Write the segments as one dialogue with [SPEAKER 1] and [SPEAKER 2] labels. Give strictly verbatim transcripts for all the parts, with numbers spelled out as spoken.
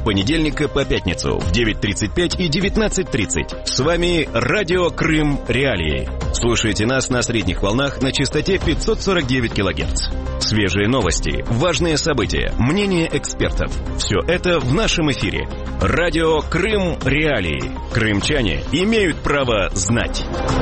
[SPEAKER 1] понедельника по пятницу в девять тридцать пять и девятнадцать тридцать. С вами Радио Крым Реалии. Слушайте нас на средних волнах на частоте пятьсот сорок девять килогерц. Свежие новости, важные события, мнения экспертов. Все это в нашем эфире. Радио Крым Реалии. Крымчане имеют право знать.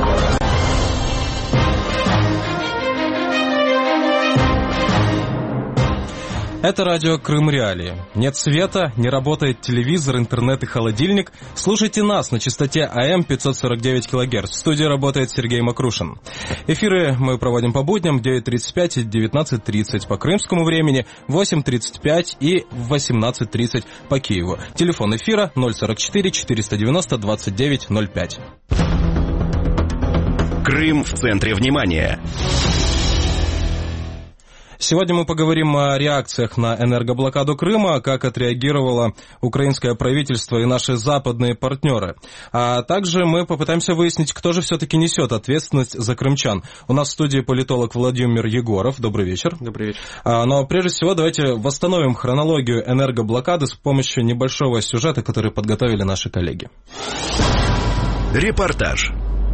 [SPEAKER 2] Это радио Крым Реалии. Нет света, не работает телевизор, интернет и холодильник. Слушайте нас на частоте эй эм пятьсот сорок девять килогерц. В студии работает Сергей Макрушин. Эфиры мы проводим по будням в девять тридцать пять и девятнадцать тридцать по крымскому времени, восемь тридцать пять и восемнадцать тридцать по Киеву. Телефон эфира ноль сорок четыре четыреста девяносто двадцать девять ноль пять.
[SPEAKER 1] Крым в центре внимания.
[SPEAKER 2] Сегодня мы поговорим о реакциях на энергоблокаду Крыма, как отреагировало украинское правительство и наши западные партнеры. А также мы попытаемся выяснить, кто же все-таки несет ответственность за крымчан. У нас в студии политолог Владимир Егоров. Добрый вечер.
[SPEAKER 3] Добрый вечер.
[SPEAKER 2] А, но прежде всего давайте восстановим хронологию энергоблокады с помощью небольшого сюжета, который подготовили наши коллеги.
[SPEAKER 1] Репортаж.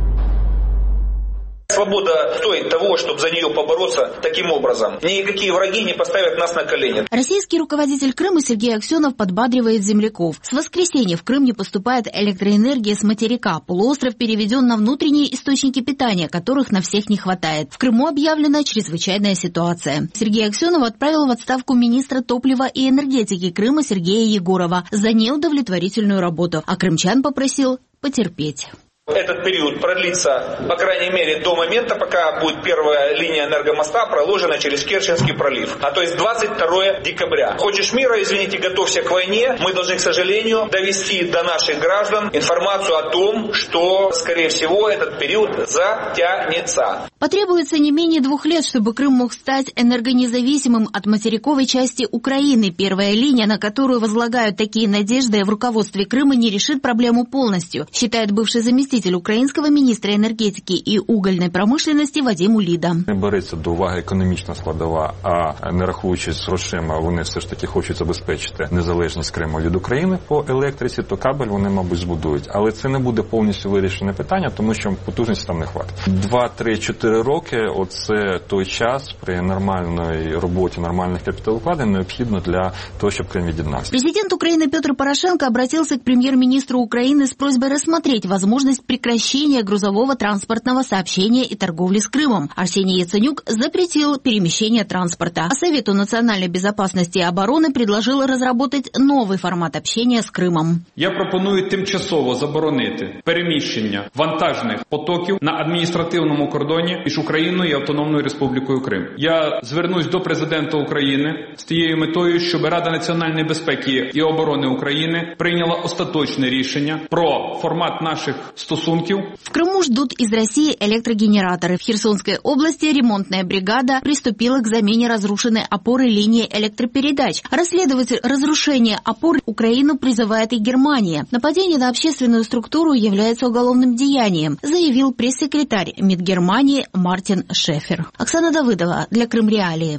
[SPEAKER 4] Свобода стоит того, чтобы за нее побороться таким образом. Никакие враги не поставят нас на колени.
[SPEAKER 5] Российский руководитель Крыма Сергей Аксенов подбадривает земляков. С воскресенья в Крым не поступает электроэнергия с материка. Полуостров переведен на внутренние источники питания, которых на всех не хватает. В Крыму объявлена чрезвычайная ситуация. Сергей Аксенов отправил в отставку министра топлива и энергетики Крыма Сергея Егорова за неудовлетворительную работу, а крымчан попросил потерпеть.
[SPEAKER 4] Этот период продлится, по крайней мере, до момента, пока будет первая линия энергомоста проложена через Керченский пролив. А то есть двадцать второго декабря. Хочешь мира, извините, готовься к войне. Мы должны, к сожалению, довести до наших граждан информацию о том, что, скорее всего, этот период затянется.
[SPEAKER 5] Потребуется не менее двух лет, чтобы Крым мог стать энергонезависимым от материковой части Украины. Первая линия, на которую возлагают такие надежды в руководстве Крыма, не решит проблему полностью, считает бывший заместитель українського міністра енергетики і угольної промисловості Вадим Уліда.
[SPEAKER 3] Не береться до уваги економічна складова, а не рахуючись з грошима, вони все ж таки хочуть забезпечити незалежність Криму від України по електриці, то кабель вони, мабуть, збудують. Але це не буде повністю вирішене питання, тому що потужності там не хватить. Два, три, чотири роки – оце той час при нормальній роботі, нормальних капіталовкладень необхідно для того, щоб Крим від'єднався.
[SPEAKER 5] Президент Украины Петр Порошенко обратился к премьер-министру Украины с просьбой рассмотреть возможность прекращения грузового транспортного сообщения и торговли с Крымом. Арсений Яценюк запретил перемещение транспорта. А Совету национальной безопасности и обороны предложил разработать новый формат общения с Крымом.
[SPEAKER 6] Я пропоную тимчасово заборонити переміщення вантажних потоків на адміністративному кордоні між Україною і Автономною Республікою Крим. Я звернусь до президента України з тією метою, щоб Рада національної безпеки і оборони України прийняла остаточне рішення про формат наших стосунків.
[SPEAKER 5] В Крыму ждут из России электрогенераторы. В Херсонской области ремонтная бригада приступила к замене разрушенной опоры линии электропередач. Расследовать разрушение опор Украину призывает и Германия. Нападение на общественную структуру является уголовным деянием, заявил пресс-секретарь МИД Германии Мартин Шефер. Оксана Давыдова для Крым Реалии.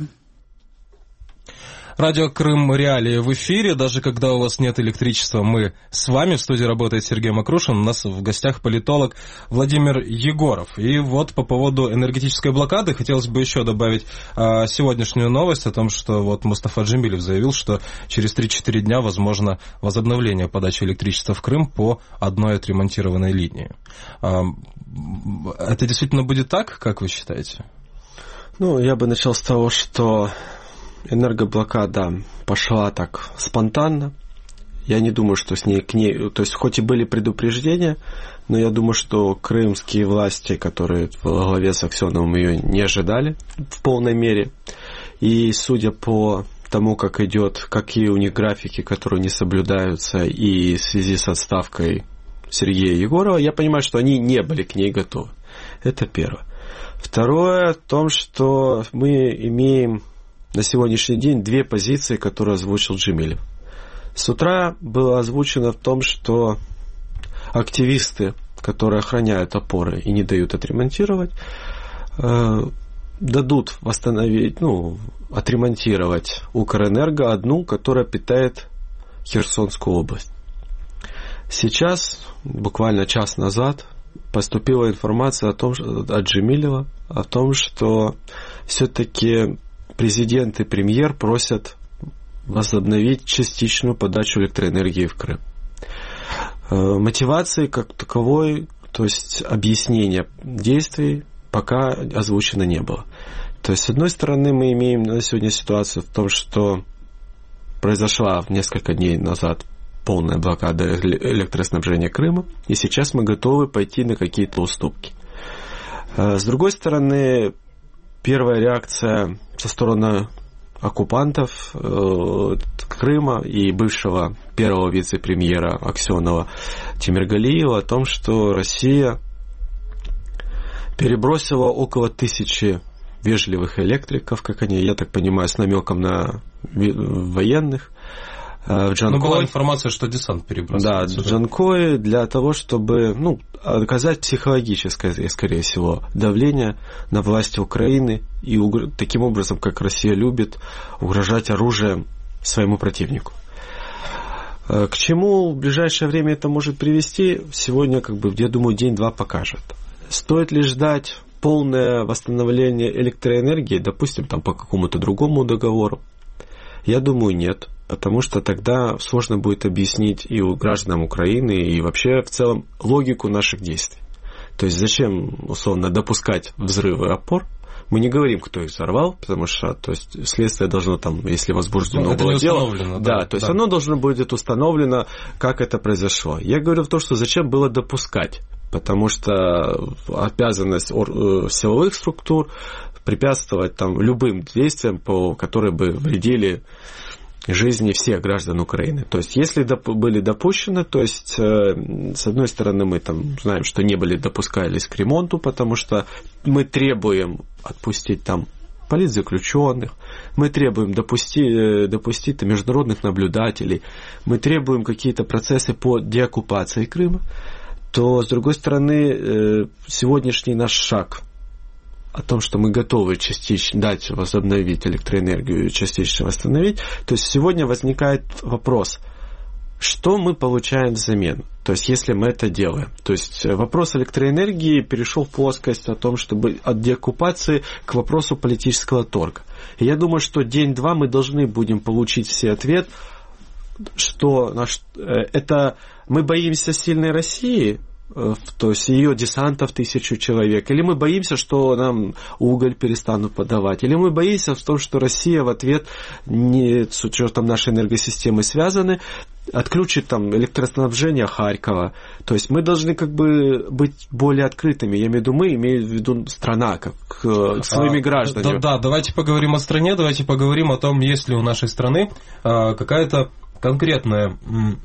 [SPEAKER 2] Радио Крым Реалии в эфире. Даже когда у вас нет электричества, мы с вами. В студии работает Сергей Макрушин. У нас в гостях политолог Владимир Егоров. И вот по поводу энергетической блокады хотелось бы еще добавить а, сегодняшнюю новость о том, что вот Мустафа Джемилев заявил, что через три-четыре дня возможно возобновление подачи электричества в Крым по одной отремонтированной линии. А, это действительно будет так, как вы считаете?
[SPEAKER 7] Ну, я бы начал с того, что энергоблокада пошла так спонтанно. Я не думаю, что с ней к ней... То есть, хоть и были предупреждения, но я думаю, что крымские власти, которые во главе с Аксеновым, ее не ожидали в полной мере. И судя по тому, как идет, какие у них графики, которые не соблюдаются, и в связи с отставкой Сергея Егорова, я понимаю, что они не были к ней готовы. Это первое. Второе в том, что мы имеем на сегодняшний день две позиции, которые озвучил Джемилев. С утра было озвучено в том, что активисты, которые охраняют опоры и не дают отремонтировать, э, дадут восстановить, ну, отремонтировать Укрэнерго одну, которая питает Херсонскую область. Сейчас, буквально час назад, поступила информация о том, от Джемилева о том, что все-таки президент и премьер просят возобновить частичную подачу электроэнергии в Крым. Мотивации как таковой, то есть объяснения действий, пока озвучено не было. То есть, с одной стороны, мы имеем на сегодня ситуацию в том, что произошла несколько дней назад полная блокада электроснабжения Крыма, и сейчас мы готовы пойти на какие-то уступки. С другой стороны, первая реакция со стороны оккупантов э, Крыма и бывшего первого вице-премьера Аксенова Темиргалиева о том, что Россия перебросила около тысячи вежливых электриков, как они, я так понимаю, с намеком на военных, в Джанкой.
[SPEAKER 2] Но была информация, что десант перебрасывается.
[SPEAKER 7] Да, в Джанкой для того, чтобы ну, оказать психологическое, скорее всего, давление на власти Украины и таким образом, как Россия любит, угрожать оружием своему противнику. К чему в ближайшее время это может привести, сегодня, как бы, я думаю, день-два покажет. Стоит ли ждать полное восстановление электроэнергии, допустим, там по какому-то другому договору? Я думаю, нет. Потому что тогда сложно будет объяснить и у гражданам Украины, и вообще в целом логику наших действий. То есть зачем, условно, допускать взрывы опор? Мы не говорим, кто их взорвал, потому что то есть, следствие должно там, если возбуждено
[SPEAKER 2] ну,
[SPEAKER 7] было дело,
[SPEAKER 2] да,
[SPEAKER 7] да, то есть да. Оно должно будет установлено, как это произошло. Я говорю в том, что зачем было допускать, потому что обязанность силовых структур препятствовать там любым действиям, по, которые бы вредили жизни всех граждан Украины. То есть, если доп- были допущены, то есть, э, с одной стороны, мы там знаем, что не были допускались к ремонту, потому что мы требуем отпустить там политзаключенных, мы требуем допустить, допустить там, международных наблюдателей, мы требуем какие-то процессы по деоккупации Крыма, то, с другой стороны, э, сегодняшний наш шаг о том, что мы готовы частично дать, возобновить электроэнергию и частично восстановить. То есть сегодня возникает вопрос, что мы получаем взамен? То есть если мы это делаем. То есть вопрос электроэнергии перешел в плоскость о том, чтобы от деоккупации к вопросу политического торга. И я думаю, что день-два мы должны будем получить все ответ, что наш, это мы боимся сильной России, то есть ее десанта в тысячу человек, или мы боимся, что нам уголь перестанут подавать, или мы боимся в том, что Россия в ответ, не, с учетом нашей энергосистемы связаны, отключит там электроснабжение Харькова. То есть мы должны как бы быть более открытыми. Я имею в виду мы, имею в виду страна, как к своими гражданами.
[SPEAKER 2] Да, да, давайте поговорим о стране, давайте поговорим о том, есть ли у нашей страны какая-то конкретная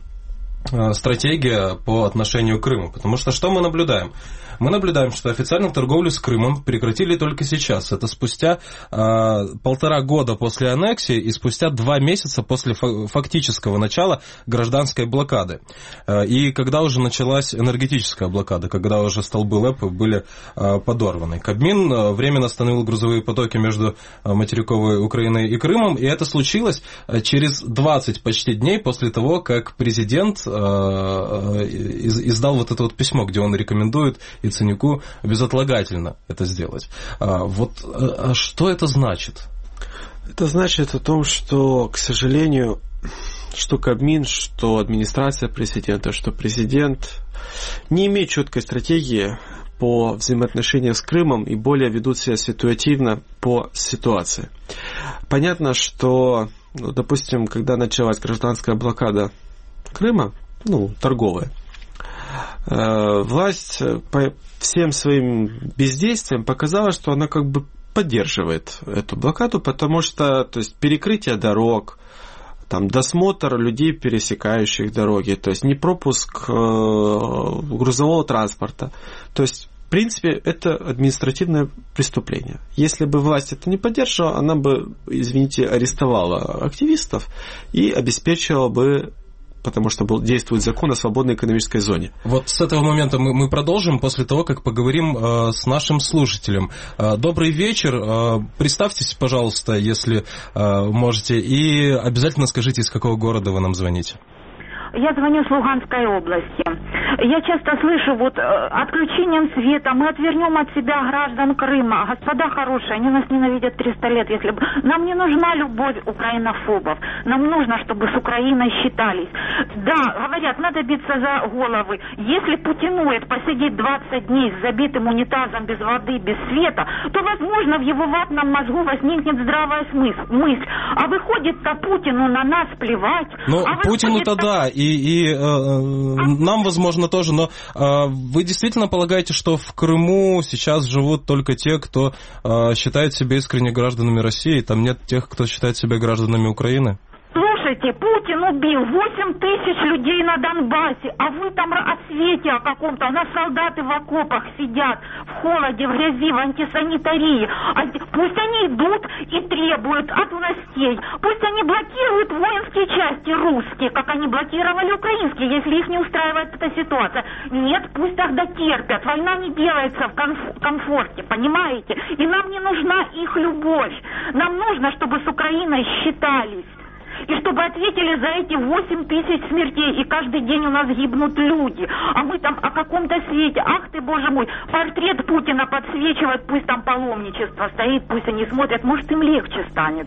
[SPEAKER 2] стратегия по отношению к Крыму. Потому что что мы наблюдаем? Мы наблюдаем, что официальную торговлю с Крымом прекратили только сейчас. Это спустя э, полтора года после аннексии и спустя два месяца после фактического начала гражданской блокады. Э, и когда уже началась энергетическая блокада, когда уже столбы ЛЭП были э, подорваны. Кабмин э, временно остановил грузовые потоки между э, материковой Украиной и Крымом, и это случилось э, через двадцать почти дней после того, как президент э, э, издал вот это вот письмо, где он рекомендует Яценюку безотлагательно это сделать. А, вот а что это значит?
[SPEAKER 7] Это значит о том, что, к сожалению, что Кабмин, что администрация президента, что президент не имеют четкой стратегии по взаимоотношениям с Крымом и более ведут себя ситуативно по ситуации. Понятно, что, ну, допустим, когда началась гражданская блокада Крыма, ну, торговая, власть по всем своим бездействиям показала, что она как бы поддерживает эту блокаду, потому что, то есть, перекрытие дорог, там, досмотр людей, пересекающих дороги, то есть не пропуск грузового транспорта. То есть, в принципе, это административное преступление. Если бы власть это не поддерживала, она бы, извините, арестовала активистов и обеспечила бы потому что был, действует закон о свободной экономической зоне.
[SPEAKER 2] Вот с этого момента мы, мы продолжим после того, как поговорим э, с нашим слушателем. Э, добрый вечер. Э, представьтесь, пожалуйста, если э, можете, и обязательно скажите, из какого города вы нам звоните.
[SPEAKER 8] Я звоню с Луганской области. Я часто слышу, вот, отключением света мы отвернем от себя граждан Крыма. Господа хорошие, они нас ненавидят триста лет. Если бы... Нам не нужна любовь украинофобов. Нам нужно, чтобы с Украиной считались. Да, говорят, надо биться за головы. Если путинует посидеть двадцать дней с забитым унитазом, без воды, без света, то, возможно, в его ватном мозгу возникнет здравая мысль. А выходит-то Путину на нас плевать.
[SPEAKER 2] Ну,
[SPEAKER 8] а
[SPEAKER 2] Путину-то да. И, и э, нам, возможно, тоже, но э, вы действительно полагаете, что в Крыму сейчас живут только те, кто э, считает себя искренне гражданами России, там нет тех, кто считает себя гражданами Украины?
[SPEAKER 8] Слушайте, Путин убил восемь тысяч людей на Донбассе, а вы там о свете о каком-то. У нас солдаты в окопах сидят, в холоде, в грязи, в антисанитарии. А пусть они идут и требуют от властей. Пусть они блокируют воинские части русские, как они блокировали украинские, если их не устраивает эта ситуация. Нет, пусть тогда терпят. Война не делается в комф- комфорте, понимаете? И нам не нужна их любовь. Нам нужно, чтобы с Украиной считались. И чтобы ответили за эти восемь тысяч смертей, и каждый день у нас гибнут люди. А мы там о каком-то свете. Ах ты, боже мой, портрет Путина подсвечивают, пусть там паломничество стоит, пусть они смотрят, может им легче станет.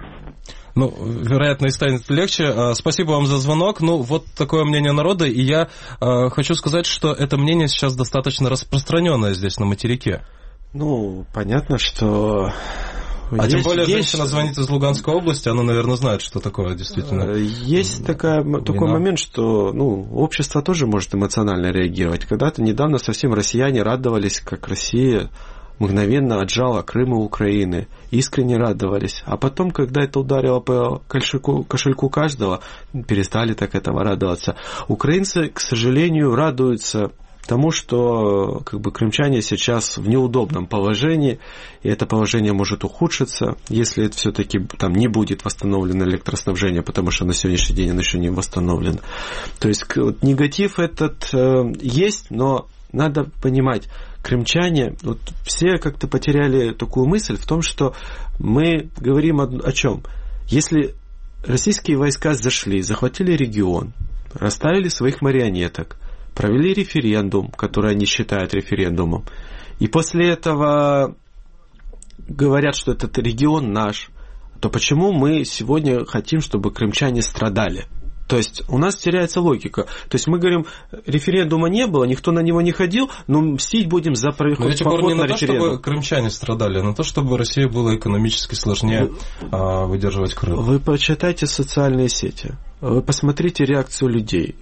[SPEAKER 2] Ну, вероятно, и станет легче. Спасибо вам за звонок. Ну, вот такое мнение народа, и я э, хочу сказать, что это мнение сейчас достаточно распространенное здесь, на материке.
[SPEAKER 7] Ну, понятно, что...
[SPEAKER 2] А
[SPEAKER 7] есть,
[SPEAKER 2] тем более
[SPEAKER 7] есть...
[SPEAKER 2] женщина звонит из Луганской области, она, наверное, знает, что такое действительно.
[SPEAKER 7] Есть такая, такой момент, что ну, общество тоже может эмоционально реагировать. Когда-то недавно совсем россияне радовались, как Россия мгновенно отжала Крым и Украины. Искренне радовались. А потом, когда это ударило по кошельку, кошельку каждого, перестали так этого радоваться. Украинцы, к сожалению, радуются тому, что как бы, крымчане сейчас в неудобном положении, и это положение может ухудшиться, если это все-таки там не будет восстановлено электроснабжение, потому что на сегодняшний день оно еще не восстановлено. То есть вот, негатив этот э, есть, но надо понимать, крымчане, вот, все как-то потеряли такую мысль в том, что мы говорим о, о чем? Если российские войска зашли, захватили регион, расставили своих марионеток, провели референдум, который они считают референдумом, и после этого говорят, что этот регион наш, то почему мы сегодня хотим, чтобы крымчане страдали? То есть у нас теряется логика. То есть мы говорим, референдума не было, никто на него не ходил, но мстить будем за проход,
[SPEAKER 2] поход
[SPEAKER 7] не
[SPEAKER 2] на
[SPEAKER 7] на
[SPEAKER 2] то,
[SPEAKER 7] референдум.
[SPEAKER 2] чтобы крымчане страдали, а на то, чтобы России было экономически сложнее вы, а, выдерживать Крым.
[SPEAKER 7] Вы почитайте социальные сети, вы посмотрите реакцию людей.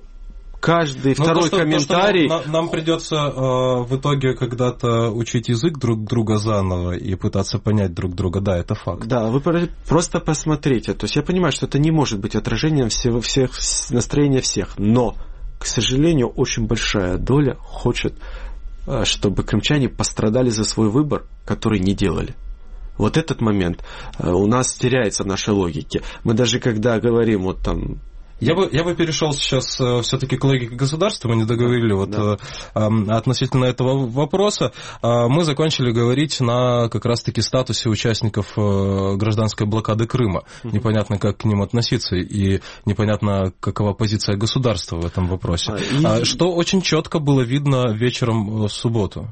[SPEAKER 7] Каждый ну, второй то, что, комментарий...
[SPEAKER 2] То, что нам, нам придется э, в итоге когда-то учить язык друг друга заново и пытаться понять друг друга, да, это факт.
[SPEAKER 7] Да, вы просто посмотрите. То есть я понимаю, что это не может быть отражением всего, всех, настроения всех, но, к сожалению, очень большая доля хочет, чтобы крымчане пострадали за свой выбор, который не делали. Вот этот момент у нас теряется в нашей логике. Мы даже когда говорим вот там...
[SPEAKER 2] Я бы, я бы перешел сейчас э, все-таки к логике государства, мы не договорили вот, да. э, э, относительно этого вопроса. Э, мы закончили говорить на как раз-таки статусе участников э, гражданской блокады Крыма. Mm-hmm. Непонятно, как к ним относиться, и непонятно, какова позиция государства в этом вопросе. А, и... Что очень четко было видно вечером в субботу,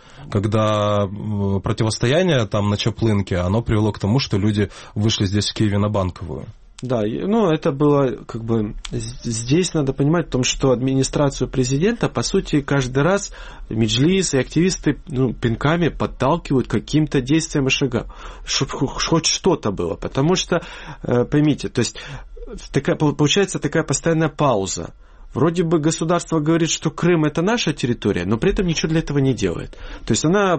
[SPEAKER 2] когда противостояние там на Чаплынке, оно привело к тому, что люди вышли здесь в Киеве на Банковую.
[SPEAKER 7] Да, ну это было, как бы, здесь надо понимать в том, что администрацию президента, по сути, каждый раз меджлис и активисты ну, пинками подталкивают к каким-то действиям и шагам, чтобы хоть что-то было, потому что, поймите, то есть такая, получается такая постоянная пауза. Вроде бы государство говорит, что Крым это наша территория, но при этом ничего для этого не делает. То есть она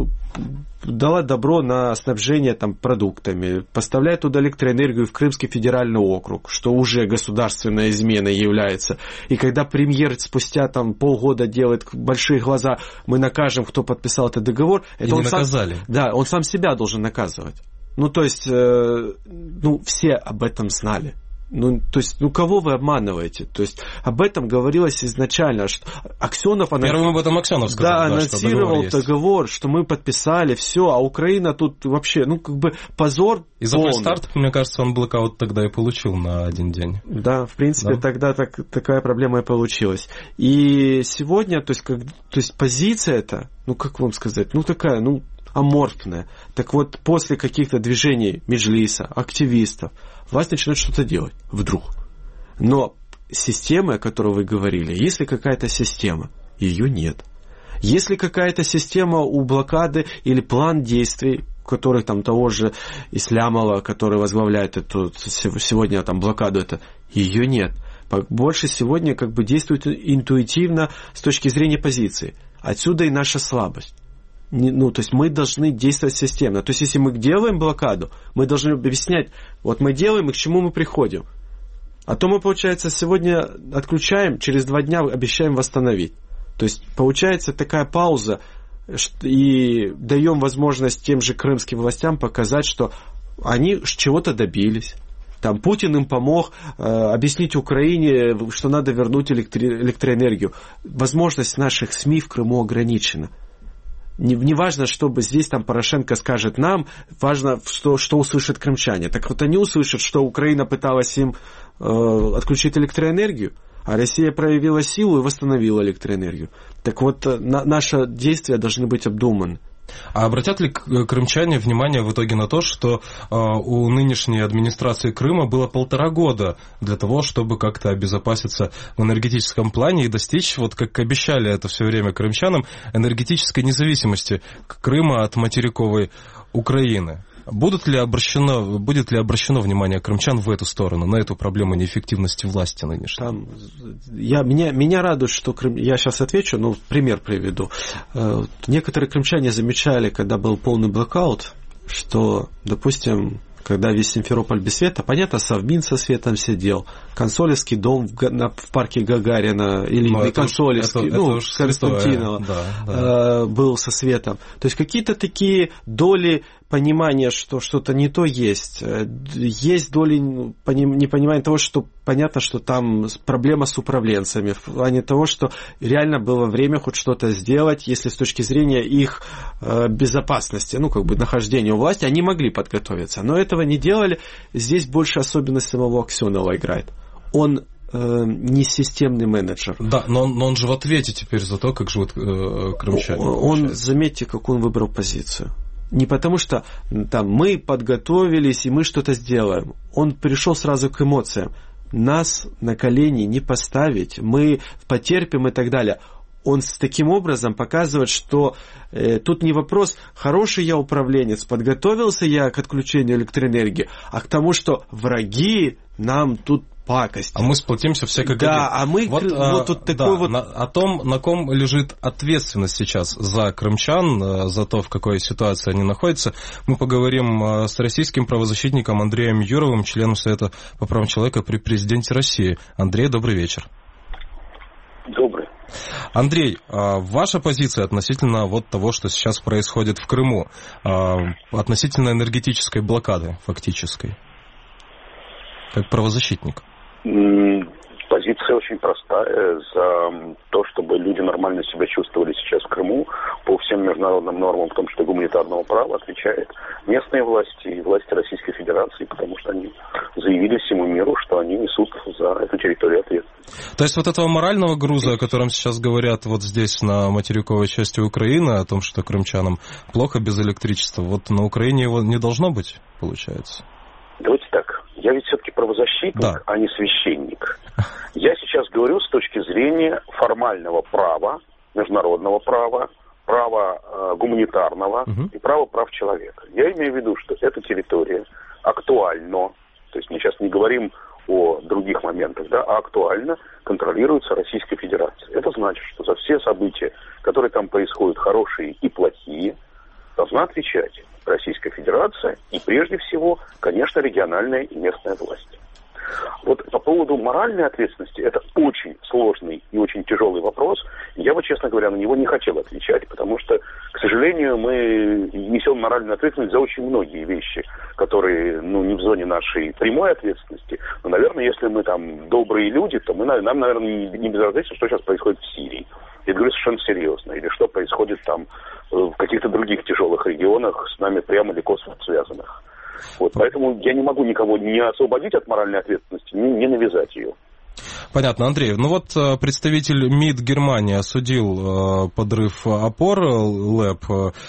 [SPEAKER 7] дала добро на снабжение там, продуктами, поставляет туда электроэнергию в Крымский федеральный округ, что уже государственная измена является. И когда премьер спустя там, полгода делает большие глаза, мы накажем, кто подписал этот договор.
[SPEAKER 2] И
[SPEAKER 7] это
[SPEAKER 2] не
[SPEAKER 7] он
[SPEAKER 2] наказали.
[SPEAKER 7] Сам, да, он сам себя должен наказывать. Ну, то есть, э, ну, все об этом знали. Ну, то есть, ну, кого вы обманываете? То есть, об этом говорилось изначально, что Аксенов...
[SPEAKER 2] Первым об этом Аксенов сказал,
[SPEAKER 7] да,
[SPEAKER 2] да,
[SPEAKER 7] анонсировал
[SPEAKER 2] что договор,
[SPEAKER 7] договор, что мы подписали, все, а Украина тут вообще, ну, как бы, позор
[SPEAKER 2] И за фальстарт, мне кажется, он блокаут тогда и получил на один день.
[SPEAKER 7] Да, в принципе, да. тогда так, такая проблема и получилась. И сегодня, то есть, как, то есть, позиция эта, ну, как вам сказать, ну, такая, ну, аморфная. Так вот, после каких-то движений Меджлиса, активистов, власть начинает что-то делать вдруг. Но система, о которой вы говорили, если какая-то система, ее нет. Если какая-то система у блокады или план действий, которых там того же Ислямова, который возглавляет эту сегодня там блокаду, это ее нет. Больше сегодня как бы действует интуитивно с точки зрения позиции. Отсюда и наша слабость. Ну, то есть мы должны действовать системно. То есть если мы делаем блокаду, мы должны объяснять, вот мы делаем и к чему мы приходим. А то мы, получается, сегодня отключаем, через два дня обещаем восстановить. То есть получается такая пауза, и даем возможность тем же крымским властям показать, что они чего-то добились. Там Путин им помог э, объяснить Украине, что надо вернуть электри- электроэнергию. Возможность наших СМИ в Крыму ограничена. Не, не важно, чтобы здесь там Порошенко скажет нам, важно, что, что услышат крымчане. Так вот они услышат, что Украина пыталась им э, отключить электроэнергию, а Россия проявила силу и восстановила электроэнергию. Так вот, на, наши действия должны быть обдуманы.
[SPEAKER 2] А обратят ли крымчане внимание в итоге на то, что э, у нынешней администрации Крыма было полтора года для того, чтобы как-то обезопаситься в энергетическом плане и достичь, вот как обещали это все время крымчанам, энергетической независимости Крыма от материковой Украины? Будут ли обращено, будет ли обращено внимание крымчан в эту сторону, на эту проблему неэффективности власти нынешней?
[SPEAKER 7] Там, я, меня, меня радует, что Крым, я сейчас отвечу, но пример приведу. Некоторые крымчане замечали, когда был полный блокаут, что, допустим, когда весь Симферополь без света, понятно, Совмин со светом сидел, Консолевский дом в, на, в парке Гагарина, или ну, не Консолевский, уж, это, ну, это Константинова, да, да. Э, был со светом. То есть какие-то такие доли понимания, что что-то не то есть. Есть доли непонимания того, что понятно, что там проблема с управленцами, в плане того, что реально было время хоть что-то сделать, если с точки зрения их безопасности, ну, как бы нахождения у власти, они могли подготовиться. Но этого не делали. Здесь больше особенность самого Аксенова играет. Он не системный менеджер.
[SPEAKER 2] Да, но он, но он же в ответе теперь за то, как живут э, крымчане.
[SPEAKER 7] Он, заметьте, как он выбрал позицию. Не потому что там мы подготовились и мы что-то сделаем. Он пришел сразу к эмоциям. Нас на колени не поставить, мы потерпим и так далее. Он с таким образом показывает, что э, тут не вопрос, хороший я управленец, подготовился я к отключению электроэнергии, а к тому, что враги нам тут пакость.
[SPEAKER 2] А мы сплотимся все как один.
[SPEAKER 7] Да, а мы
[SPEAKER 2] вот,
[SPEAKER 7] вот
[SPEAKER 2] а,
[SPEAKER 7] тут
[SPEAKER 2] да,
[SPEAKER 7] такой вот...
[SPEAKER 2] На, о том, на ком лежит ответственность сейчас за крымчан, за то, в какой ситуации они находятся, мы поговорим с российским правозащитником Андреем Юровым, членом Совета по правам человека при президенте России. Андрей, добрый вечер.
[SPEAKER 9] Добрый.
[SPEAKER 2] Андрей, ваша позиция относительно вот того, что сейчас происходит в Крыму, относительно энергетической блокады фактической, как правозащитник?
[SPEAKER 9] Позиция очень простая. За то, чтобы люди нормально себя чувствовали сейчас в Крыму, по всем международным нормам, в том числе гуманитарного права, отвечает местные власти и власти Российской Федерации, потому что они заявили всему миру, что они несут за эту территорию ответственность.
[SPEAKER 2] То есть вот этого морального груза, о котором сейчас говорят вот здесь, на материковой части Украины, о том, что крымчанам плохо без электричества, вот на Украине его не должно быть, получается?
[SPEAKER 9] Давайте так. Я ведь все-таки правозащитник, да. а не священник. Я сейчас говорю с точки зрения формального права, международного права, права э, гуманитарного угу. и права прав человека. Я имею в виду, что эта территория актуально, то есть мы сейчас не говорим о других моментах, да, а актуально контролируется Российской Федерацией. Это значит, что за все события, которые там происходят, хорошие и плохие, должна отвечать Российская Федерация и, прежде всего, конечно, региональная и местная власть. Вот По поводу моральной ответственности, это очень сложный и очень тяжелый вопрос. Я бы, честно говоря, на него не хотел отвечать, потому что, к сожалению, мы несем моральную ответственность за очень многие вещи, которые, ну, не в зоне нашей прямой ответственности. Но, наверное, если мы там добрые люди, то мы, нам, наверное, не безразлично, что сейчас происходит в Сирии. Я говорю совершенно серьезно. Или что происходит там в каких-то других тяжелых регионах, с нами прямо или косвенно связанных. Вот, поэтому я не могу никого не освободить от моральной ответственности, не, не навязать ее.
[SPEAKER 2] Понятно, Андрей. Ну вот представитель МИД Германии осудил подрыв опор ЛЭП,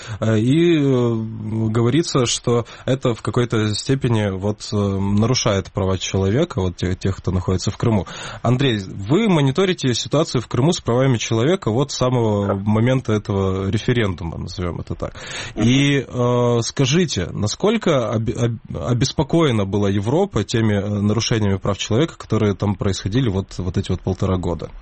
[SPEAKER 2] и говорится, что это в какой-то степени вот нарушает права человека, вот тех, тех, кто находится в Крыму. Андрей, вы мониторите ситуацию в Крыму с правами человека вот с самого момента этого референдума, назовем это так. И э, скажите, насколько обеспокоена была Европа теми нарушениями прав человека, которые там происходили вот, вот эти вот полтора года?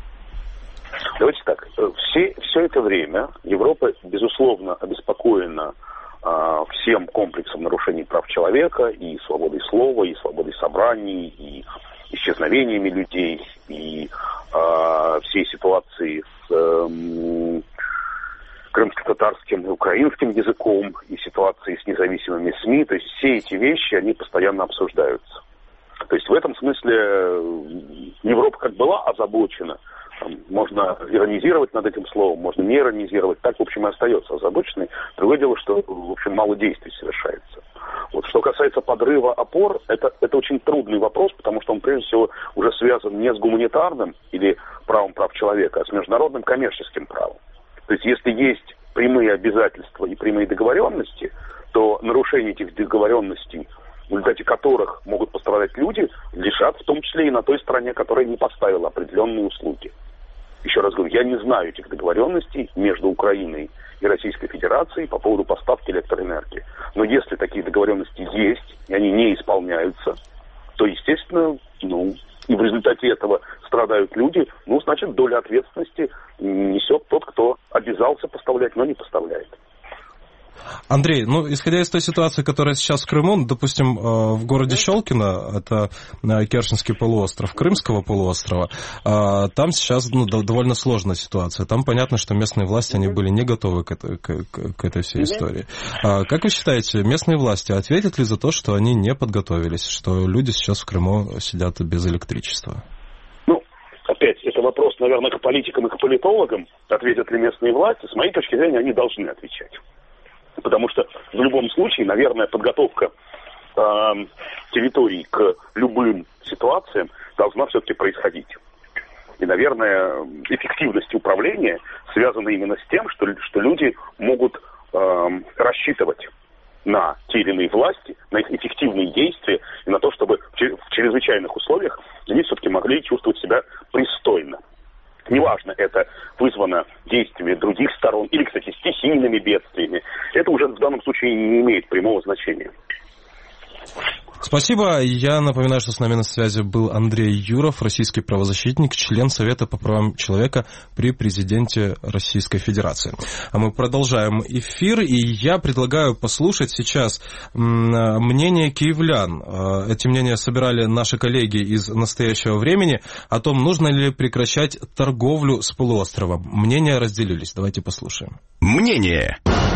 [SPEAKER 9] Давайте так. Все, все это время Европа, безусловно, обеспокоена а, всем комплексом нарушений прав человека, и свободой слова, и свободой собраний, и исчезновениями людей, и а, всей ситуации с а, крымско-татарским и украинским языком, и ситуацией с независимыми СМИ. То есть все эти вещи, они постоянно обсуждаются. То есть в этом смысле Европа как была озабочена, там, можно иронизировать над этим словом, можно не иронизировать, так, в общем, и остается озабоченной. Другое дело, что, в общем, мало действий совершается. Вот, что касается подрыва опор, это, это очень трудный вопрос, потому что он, прежде всего, уже связан не с гуманитарным или правом прав человека, а с международным коммерческим правом. То есть если есть прямые обязательства и прямые договоренности, то нарушение этих договоренностей, в результате которых могут пострадать люди, лежат в том числе и на той стороне, которая не поставила определенные услуги. Еще раз говорю, я не знаю этих договоренностей между Украиной и Российской Федерацией по поводу поставки электроэнергии. Но если такие договоренности есть, и они не исполняются, то, естественно, ну, и в результате этого страдают люди, ну, значит, доля ответственности несет тот, кто обязался поставлять, но не поставляет.
[SPEAKER 2] Андрей, ну, исходя из той ситуации, которая сейчас в Крыму, допустим, в городе Щелкино, это Керченский полуостров, Крымского полуострова, там сейчас ну, довольно сложная ситуация. Там понятно, что местные власти, они были не готовы к этой, к, к этой всей истории. Как вы считаете, местные власти ответят ли за то, что они не подготовились, что люди сейчас в Крыму сидят без электричества?
[SPEAKER 9] Ну, опять, это вопрос, наверное, к политикам и к политологам. Ответят ли местные власти? С моей точки зрения, они должны отвечать. Потому что в любом случае, наверное, подготовка э, территорий к любым ситуациям должна все-таки происходить. И, наверное, эффективность управления связана именно с тем, что, что люди могут э, рассчитывать на те или иные власти, на их эффективные действия и на то, чтобы в чрезвычайных условиях они все-таки могли чувствовать себя пристойно. Неважно, это вызвано действиями других сторон или, кстати, стихийными бедствиями. Это уже в данном случае не имеет прямого значения.
[SPEAKER 2] Спасибо. Я напоминаю, что с нами на связи был Андрей Юров, российский правозащитник, член Совета по правам человека при президенте Российской Федерации. А мы продолжаем эфир, и я предлагаю послушать сейчас мнение киевлян. Эти мнения собирали наши коллеги из «Настоящего времени» о том, нужно ли прекращать торговлю с полуостровом. Мнения разделились. Давайте послушаем.
[SPEAKER 1] Мнение.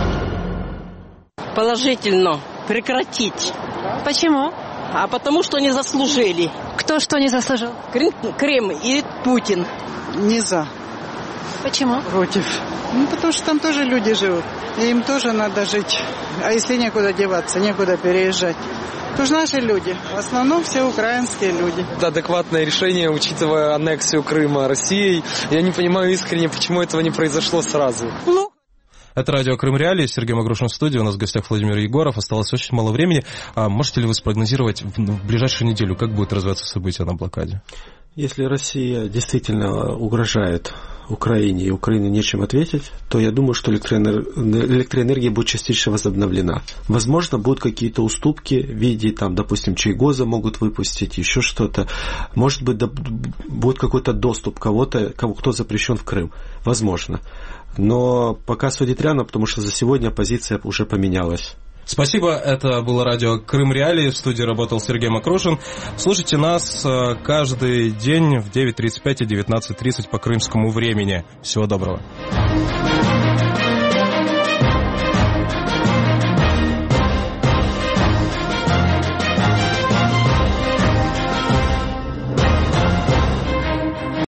[SPEAKER 10] Положительно прекратить.
[SPEAKER 11] Почему?
[SPEAKER 10] А потому что не заслужили.
[SPEAKER 11] Кто что не заслужил?
[SPEAKER 10] Крым, Крым и Путин.
[SPEAKER 12] Не за.
[SPEAKER 11] Почему?
[SPEAKER 12] Против. Ну, потому что там тоже люди живут. И им тоже надо жить. А если некуда деваться, некуда переезжать? Это же наши люди. В основном все украинские люди.
[SPEAKER 13] Это адекватное решение, учитывая аннексию Крыма Россией. Я не понимаю искренне, почему этого не произошло сразу.
[SPEAKER 12] Ну,
[SPEAKER 2] это радио Крым Реалии, Сергей Макрушин в студии, у нас в гостях Владимир Егоров, осталось очень мало времени. А можете ли вы спрогнозировать в, в ближайшую неделю, как будет развиваться события на блокаде?
[SPEAKER 7] Если Россия действительно угрожает Украине и Украине нечем ответить, то я думаю, что электроэнергия будет частично возобновлена. Возможно, будут какие-то уступки в виде, там, допустим, чайгоза могут выпустить, еще что-то. Может быть, будет какой-то доступ кого-то, кто запрещен в Крым. Возможно. Но пока судить рано, потому что за сегодня позиция уже поменялась.
[SPEAKER 2] Спасибо, это было радио Крым Реалии, в студии работал Сергей Мокрушин. Слушайте нас каждый день в девять тридцать пять и девятнадцать тридцать по крымскому времени. Всего доброго.